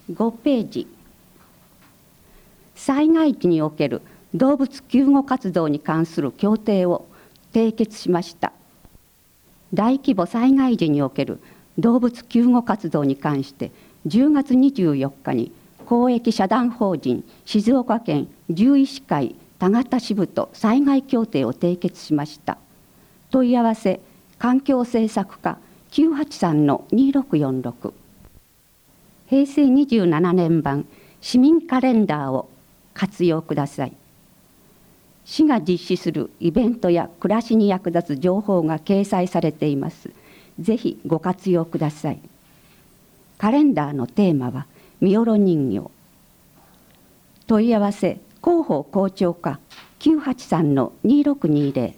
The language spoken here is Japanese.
5ページ。災害時における動物救護活動に関する協定を締結しました。大規模災害時における動物救護活動に関して10月24日に公益社団法人静岡県獣医師会田形支部と災害協定を締結しました。問い合わせ環境政策課 983-2646。平成27年版市民カレンダーを活用ください。市が実施するイベントや暮らしに役立つ情報が掲載されています。ぜひご活用ください。カレンダーのテーマは見下ろ人形。問い合わせ広報校長課 983-2620。